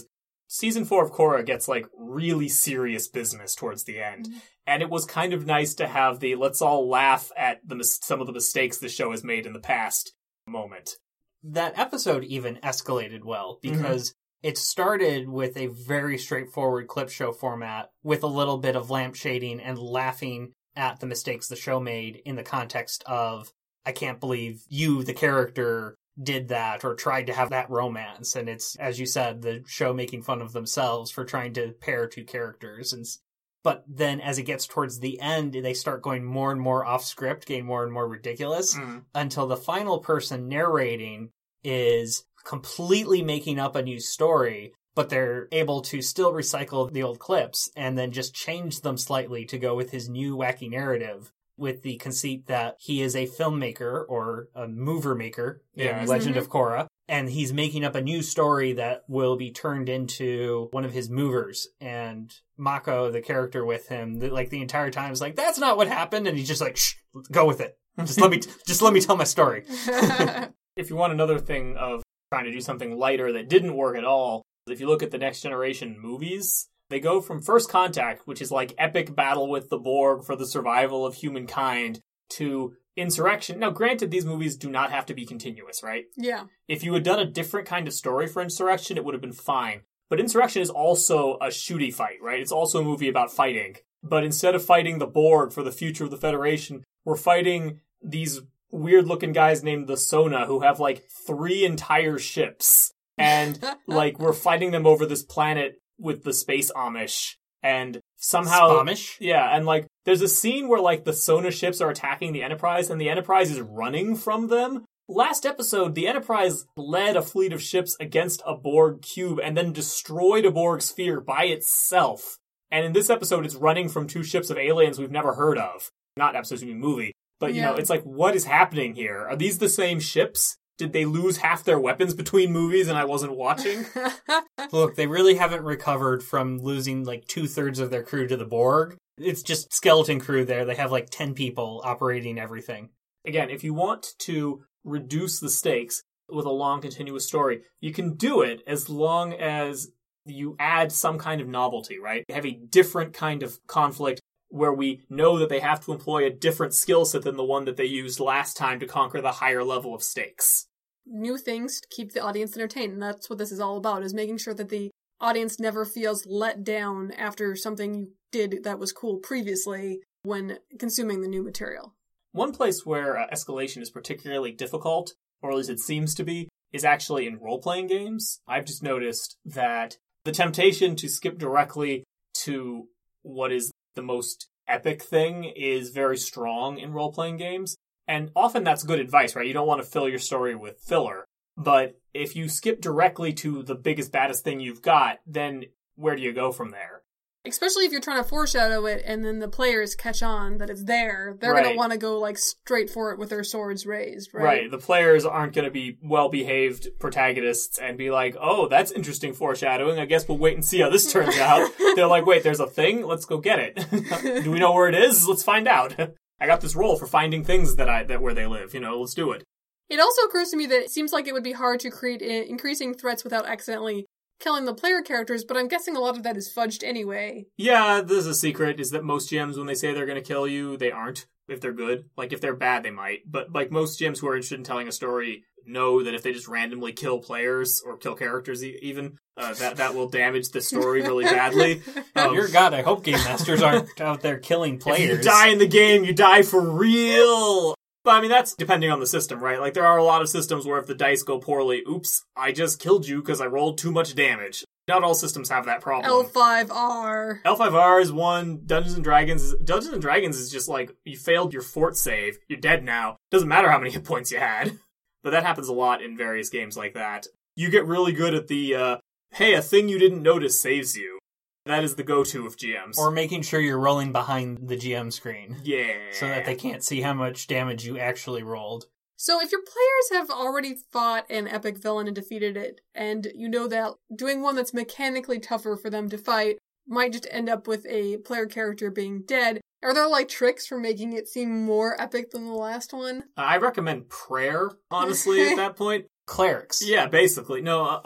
season four of Korra gets like really serious business towards the end. Mm-hmm. And it was kind of nice to have the let's all laugh at the mis- some of the mistakes the show has made in the past moment. That episode even escalated well because mm-hmm. it started with a very straightforward clip show format with a little bit of lamp shading and laughing at the mistakes the show made in the context of, I can't believe you, the character, did that or tried to have that romance. And it's, as you said, the show making fun of themselves for trying to pair two characters. And But then as it gets towards the end, they start going more and more off script, getting more and more ridiculous, mm. until the final person narrating is completely making up a new story, but they're able to still recycle the old clips and then just change them slightly to go with his new wacky narrative, with the conceit that he is a filmmaker or a mover maker in yeah, Legend mm-hmm. of Korra. And he's making up a new story that will be turned into one of his movers. And Mako, the character with him, the, like the entire time is like, that's not what happened. And he's just like, shh, go with it. Just let me, just let me tell my story. If you want another thing of trying to do something lighter that didn't work at all, if you look at the Next Generation movies, they go from First Contact, which is like epic battle with the Borg for the survival of humankind, to Insurrection. Now, granted, these movies do not have to be continuous, right? Yeah. If you had done a different kind of story for Insurrection, it would have been fine. But Insurrection is also a shooty fight, right? It's also a movie about fighting. But instead of fighting the Borg for the future of the Federation, we're fighting these weird-looking guys named the Sona who have, like, three entire ships. And, like, we're fighting them over this planet with the space Amish. And somehow... Spamish? Yeah, and, like, there's a scene where, like, the Sona ships are attacking the Enterprise, and the Enterprise is running from them. Last episode, the Enterprise led a fleet of ships against a Borg cube and then destroyed a Borg sphere by itself. And in this episode, it's running from two ships of aliens we've never heard of. Not episodes, I mean movie. But, you yeah. know, it's like, what is happening here? Are these the same ships? Did they lose half their weapons between movies and I wasn't watching? Look, they really haven't recovered from losing like two-thirds of their crew to the Borg. It's just skeleton crew there. They have like ten people operating everything. Again, if you want to reduce the stakes with a long, continuous story, you can do it as long as you add some kind of novelty, right? You have a different kind of conflict where we know that they have to employ a different skill set than the one that they used last time to conquer the higher level of stakes. New things to keep the audience entertained, and that's what this is all about, is making sure that the audience never feels let down after something you did that was cool previously when consuming the new material. One place where uh, escalation is particularly difficult, or at least it seems to be, is actually in role-playing games. I've just noticed that the temptation to skip directly to what is the most epic thing is very strong in role-playing games. And often that's good advice, right? You don't want to fill your story with filler. But if you skip directly to the biggest, baddest thing you've got, then where do you go from there? Especially if you're trying to foreshadow it and then the players catch on that it's there. They're right. going to want to go like straight for it with their swords raised, right? Right. The players aren't going to be well-behaved protagonists and be like, oh, that's interesting foreshadowing. I guess we'll wait and see how this turns out. They're like, wait, there's a thing? Let's go get it. Do we know where it is? Let's find out. I got this role for finding things that I that where they live. You know, let's do it. It also occurs to me that it seems like it would be hard to create increasing threats without accidentally killing the player characters, but I'm guessing a lot of that is fudged anyway. Yeah, there's a secret, is that most G Ms, when they say they're going to kill you, they aren't, if they're good. Like, if they're bad, they might. But, like, most G Ms who are interested in telling a story know that if they just randomly kill players, or kill characters even, uh, that, that will damage the story really badly. Um, Dear God, I hope Game Masters aren't out there killing players. If you die in the game, you die for real! But, I mean, that's depending on the system, right? Like, there are a lot of systems where if the dice go poorly, oops, I just killed you because I rolled too much damage. Not all systems have that problem. L five R. L five R is one. Dungeons and Dragons. Dungeons and Dragons is just like, you failed your fort save. You're dead now. Doesn't matter how many hit points you had. But that happens a lot in various games like that. You get really good at the, uh, hey, a thing you didn't notice saves you. That is the go-to of G Ms. Or making sure you're rolling behind the G M screen. Yeah. So that they can't see how much damage you actually rolled. So if your players have already fought an epic villain and defeated it, and you know that doing one that's mechanically tougher for them to fight might just end up with a player character being dead, are there like tricks for making it seem more epic than the last one? I recommend prayer, honestly, at that point. Clerics. Yeah, basically. No, uh, okay.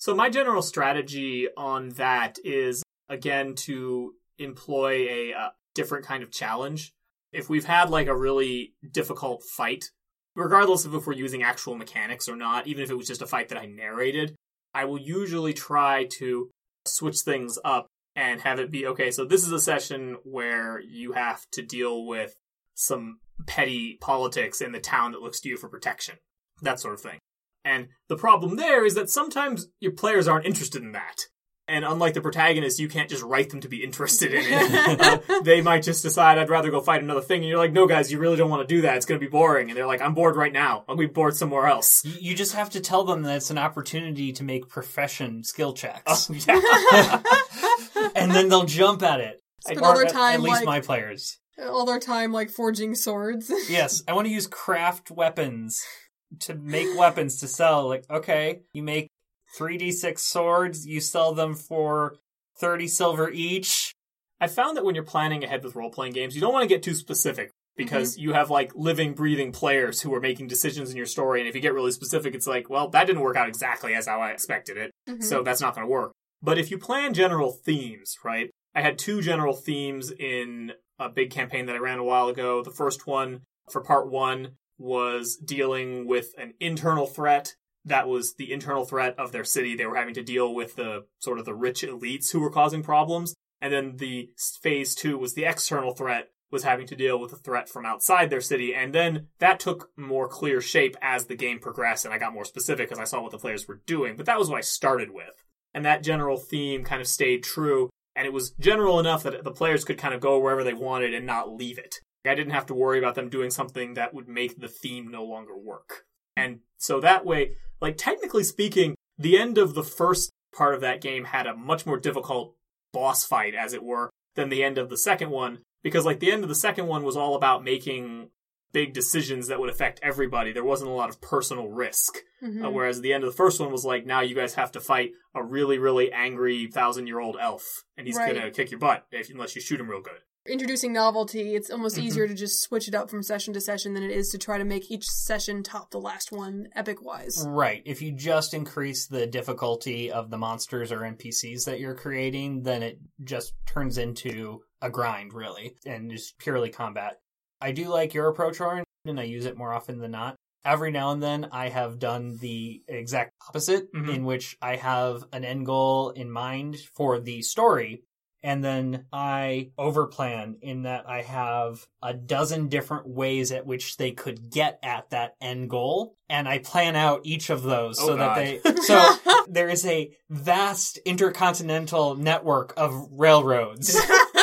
So my general strategy on that is, again, to employ a uh, different kind of challenge. If we've had like a really difficult fight, regardless of if we're using actual mechanics or not, even if it was just a fight that I narrated, I will usually try to switch things up and have it be, okay, so this is a session where you have to deal with some petty politics in the town that looks to you for protection. That sort of thing. And the problem there is that sometimes your players aren't interested in that. And unlike the protagonist, you can't just write them to be interested in it. uh, they might just decide, I'd rather go fight another thing. And you're like, no, guys, you really don't want to do that. It's going to be boring. And they're like, I'm bored right now. I'll be bored somewhere else. You you just have to tell them that it's an opportunity to make profession skill checks. Oh, yeah. And then they'll jump at it. Spend Or all their at- time, At least like- my players. All their time, like, forging swords. Yes, I want to use craft weapons to make weapons to sell. Like, okay, you make three d six swords, you sell them for thirty silver each. I found that when you're planning ahead with role-playing games, you don't want to get too specific because mm-hmm. you have, like, living, breathing players who are making decisions in your story, and if you get really specific, it's like, well, that didn't work out exactly as how I expected it, mm-hmm. so that's not going to work. But if you plan general themes, right? I had two general themes in a big campaign that I ran a while ago. The first one, for part one, was dealing with an internal threat. That was the internal threat of their city. They were having to deal with the sort of the rich elites who were causing problems. And then the phase two was the external threat, was having to deal with a threat from outside their city. And then that took more clear shape as the game progressed, and I got more specific as I saw what the players were doing. But that was what I started with. And that general theme kind of stayed true. And it was general enough that the players could kind of go wherever they wanted and not leave it. I didn't have to worry about them doing something that would make the theme no longer work. And so that way, like, technically speaking, the end of the first part of that game had a much more difficult boss fight, as it were, than the end of the second one. Because, like, the end of the second one was all about making big decisions that would affect everybody. There wasn't a lot of personal risk. Mm-hmm. Uh, whereas the end of the first one was like, now you guys have to fight a really, really angry thousand-year-old elf. And he's right. going to kick your butt if, unless you shoot him real good. Introducing novelty, it's almost mm-hmm. easier to just switch it up from session to session than it is to try to make each session top the last one, epic-wise. Right. If you just increase the difficulty of the monsters or N P Cs that you're creating, then it just turns into a grind, really, and is purely combat. I do like your approach, Oren, and I use it more often than not. Every now and then, I have done the exact opposite, mm-hmm. in which I have an end goal in mind for the story, and then I overplan in that I have a dozen different ways at which they could get at that end goal, and I plan out each of those oh, so God. that they... So there is a vast intercontinental network of railroads.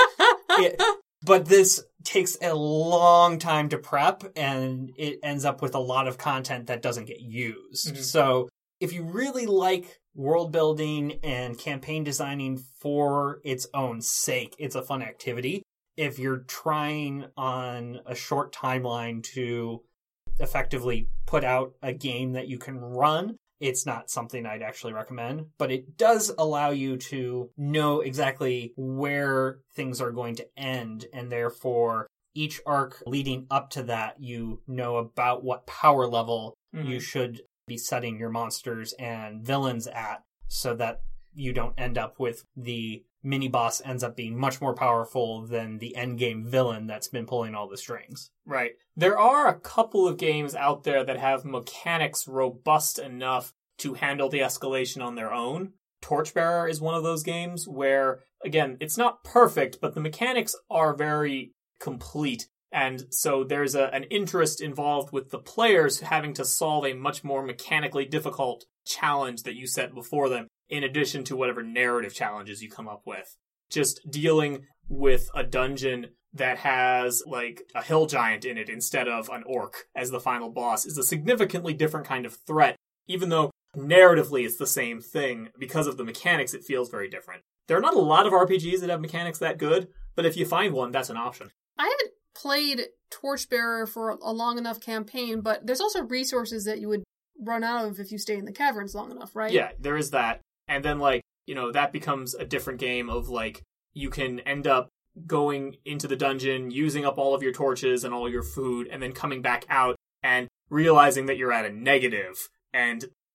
it, but this takes a long time to prep, and it ends up with a lot of content that doesn't get used. Mm-hmm. So if you really like world building and campaign designing for its own sake, it's a fun activity. If you're trying on a short timeline to effectively put out a game that you can run, it's not something I'd actually recommend, but it does allow you to know exactly where things are going to end, and therefore each arc leading up to that, you know about what power level mm-hmm. you should be setting your monsters and villains at, so that you don't end up with the mini-boss ends up being much more powerful than the endgame villain that's been pulling all the strings. Right. There are a couple of games out there that have mechanics robust enough to handle the escalation on their own. Torchbearer is one of those games where, again, it's not perfect, but the mechanics are very complete. And so there's a, an interest involved with the players having to solve a much more mechanically difficult challenge that you set before them, in addition to whatever narrative challenges you come up with. Just dealing with a dungeon that has, like, a hill giant in it instead of an orc as the final boss is a significantly different kind of threat, even though narratively it's the same thing. Because of the mechanics, it feels very different. There are not a lot of R P Gs that have mechanics that good, but if you find one, that's an option. I haven't played Torchbearer for a long enough campaign, but there's also resources that you would run out of if you stay in the caverns long enough, right? Yeah, there is that. And then, like, you know, that becomes a different game of, like, you can end up going into the dungeon, using up all of your torches and all your food, and then coming back out and realizing that you're at a negative, and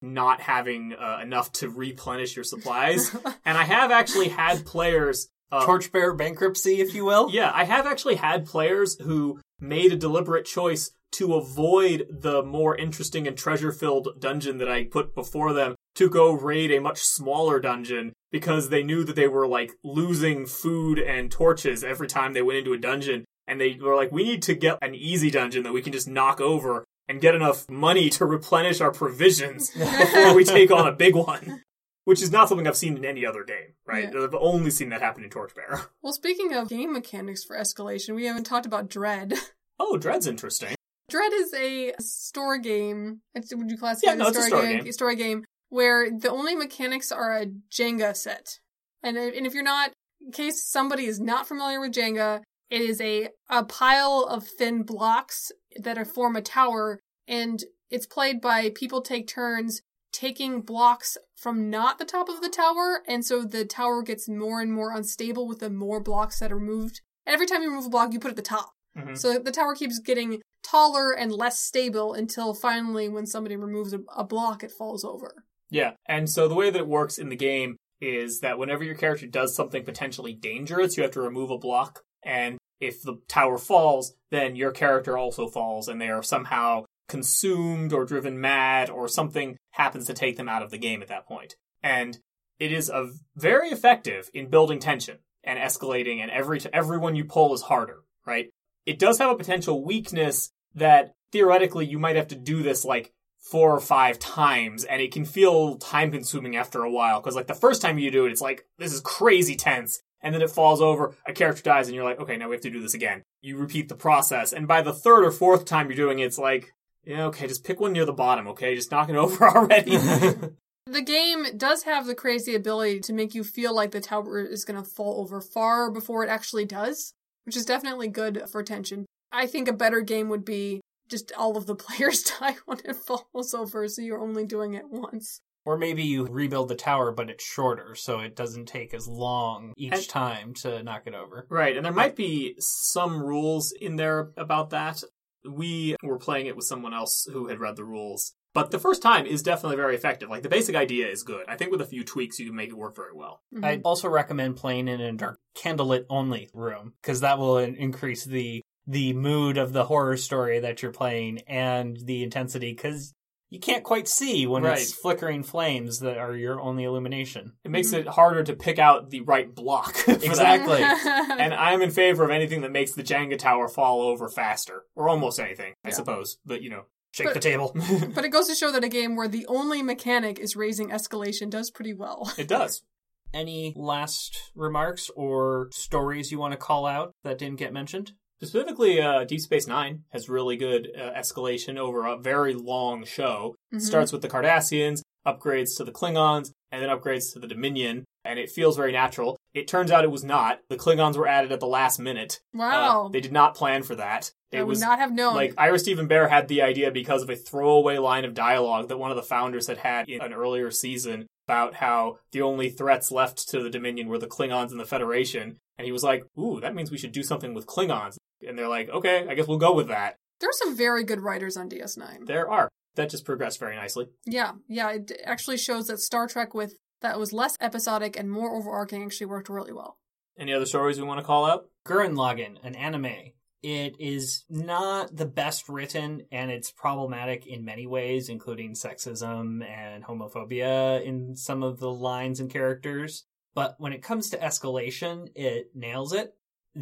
not having uh, enough to replenish your supplies. And I have actually had players... Uh, Torchbearer bankruptcy, if you will. Yeah, I have actually had players who made a deliberate choice to avoid the more interesting and treasure-filled dungeon that I put before them to go raid a much smaller dungeon because they knew that they were, like, losing food and torches every time they went into a dungeon. And they were like, we need to get an easy dungeon that we can just knock over and get enough money to replenish our provisions before we take on a big one. Which is not something I've seen in any other game, right? Yeah. I've only seen that happen in Torchbearer. Well, speaking of game mechanics for escalation, we haven't talked about Dread. Oh, Dread's interesting. Dread is a store game. It's, would you classify Yeah, it no, as it's a a store store game? game. Story game where the only mechanics are a Jenga set. And, and if you're not, in case somebody is not familiar with Jenga, it is a, a pile of thin blocks that are, form a tower, and it's played by people take turns taking blocks from not the top of the tower, and so the tower gets more and more unstable with the more blocks that are moved. And every time you move a block, you put it at the top. Mm-hmm. So the tower keeps getting taller and less stable until finally when somebody removes a, a block, it falls over. Yeah, and so the way that it works in the game is that whenever your character does something potentially dangerous, you have to remove a block, and if the tower falls, then your character also falls, and they are somehow consumed or driven mad or something happens to take them out of the game at that point. And it is a very effective in building tension and escalating, and every everyone you pull is harder, right? It does have a potential weakness that theoretically you might have to do this like four or five times, and it can feel time consuming after a while, because like the first time you do it, it's like, this is crazy tense, and then it falls over, a character dies, and you're like, okay, now we have to do this again. You repeat the process, and by the third or fourth time you're doing it, it's like, yeah, okay, just pick one near the bottom, okay? Just knock it over already. The game does have the crazy ability to make you feel like the tower is going to fall over far before it actually does, which is definitely good for tension. I think a better game would be just all of the players die when it falls over, so you're only doing it once. Or maybe you rebuild the tower, but it's shorter, so it doesn't take as long each And- time to knock it over. Right, and there might be some rules in there about that. We were playing it with someone else who had read the rules. But the first time is definitely very effective. Like, the basic idea is good. I think with a few tweaks, you can make it work very well. Mhm. I'd also recommend playing in a dark candlelit only room, because that will in- increase the the mood of the horror story that you're playing and the intensity, because you can't quite see when Right. it's flickering flames that are your only illumination. It makes it harder to pick out the right block. for that. Exactly. And I'm in favor of anything that makes the Jenga tower fall over faster. Or almost anything, I Yeah. suppose. But, you know. Shake But- the table. But it goes to show that a game where the only mechanic is raising escalation does pretty well. It does. Any last remarks or stories you want to call out that didn't get mentioned? Specifically, uh, Deep Space Nine has really good uh, escalation over a very long show. Mhm. Starts with the Cardassians, upgrades to the Klingons, and then upgrades to the Dominion, and it feels very natural. It turns out it was not. The Klingons were added at the last minute. Wow. Uh, they did not plan for that. I It would was not have known. like Ira Stephen Bear had the idea because of a throwaway line of dialogue that one of the founders had had in an earlier season about how the only threats left to the Dominion were the Klingons and the Federation. And he was like, ooh, that means we should do something with Klingons. And they're like, okay, I guess we'll go with that. There are some very good writers on D S nine. There are. That just progressed very nicely. Yeah, yeah, it actually shows that Star Trek with that was less episodic and more overarching actually worked really well. Any other stories we want to call out? Gurren Lagann, an anime. It is not the best written, and it's problematic in many ways, including sexism and homophobia in some of the lines and characters. But when it comes to escalation, it nails it.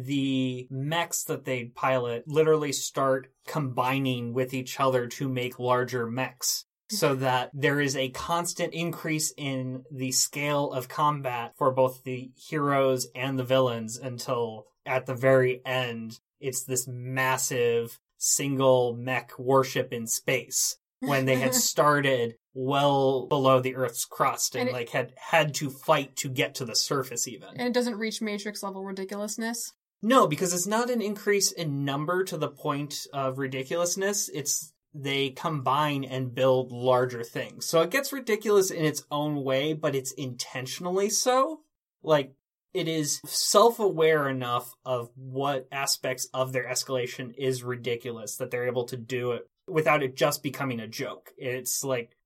The mechs that they pilot literally start combining with each other to make larger mechs, so that there is a constant increase in the scale of combat for both the heroes and the villains until at the very end, it's this massive single mech warship in space when they had started well below the Earth's crust and, And it- like had had to fight to get to the surface even. And it doesn't reach Matrix level ridiculousness. No, because it's not an increase in number to the point of ridiculousness. It's they combine and build larger things. So it gets ridiculous in its own way, but it's intentionally so. Like, it is self-aware enough of what aspects of their escalation is ridiculous that they're able to do it without it just becoming a joke. It's like,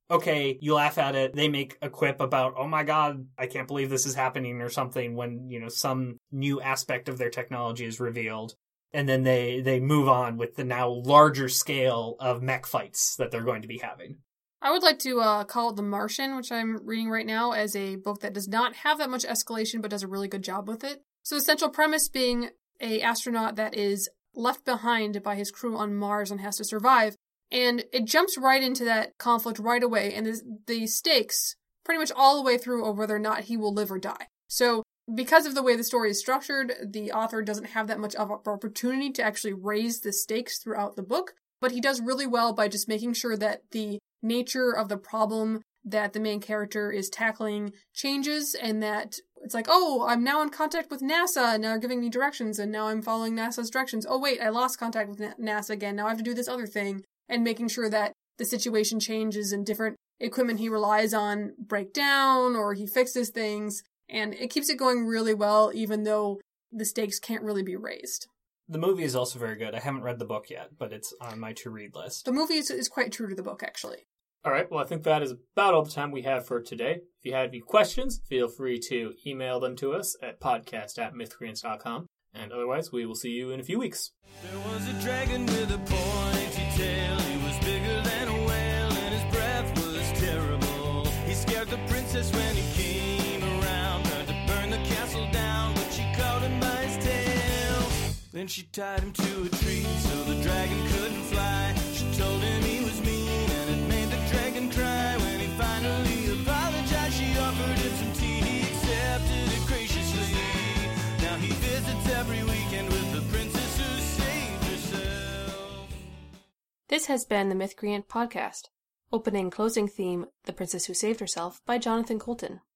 okay, you laugh at it, they make a quip about, oh my god, I can't believe this is happening or something when, you know, some new aspect of their technology is revealed. And then they, they move on with the now larger scale of mech fights that they're going to be having. I would like to uh, call it The Martian, which I'm reading right now, as a book that does not have that much escalation, but does a really good job with it. So the central premise being a astronaut that is left behind by his crew on Mars and has to survive. And it jumps right into that conflict right away, and the, the stakes pretty much all the way through of whether or not he will live or die. So because of the way the story is structured, the author doesn't have that much of an opportunity to actually raise the stakes throughout the book, but he does really well by just making sure that the nature of the problem that the main character is tackling changes, and that it's like, oh, I'm now in contact with NASA, and now they're giving me directions, and now I'm following NASA's directions. Oh, wait, I lost contact with NASA again. Now I have to do this other thing. And making sure that the situation changes and different equipment he relies on break down, or he fixes things. And it keeps it going really well, even though the stakes can't really be raised. The movie is also very good. I haven't read the book yet, but it's on my to-read list. The movie is, is quite true to the book, actually. All right, well, I think that is about all the time we have for today. If you have any questions, feel free to email them to us at podcast at mythcreants dot com. And otherwise, we will see you in a few weeks. There was a dragon with a pointy tail. He was bigger than a whale, and his breath was terrible. He scared the princess when he came around, tried to burn the castle down, but she caught him by his tail. Then she tied him to a tree so the dragon couldn't fly. She told him he was mean, and it made the dragon cry. When he finally apologized, she offered him some tea. He accepted it graciously. Now he visits every weekend with the princess who saved herself. This has been the Mythcreant Podcast. Opening closing theme, The Princess Who Saved Herself, by Jonathan Coulton.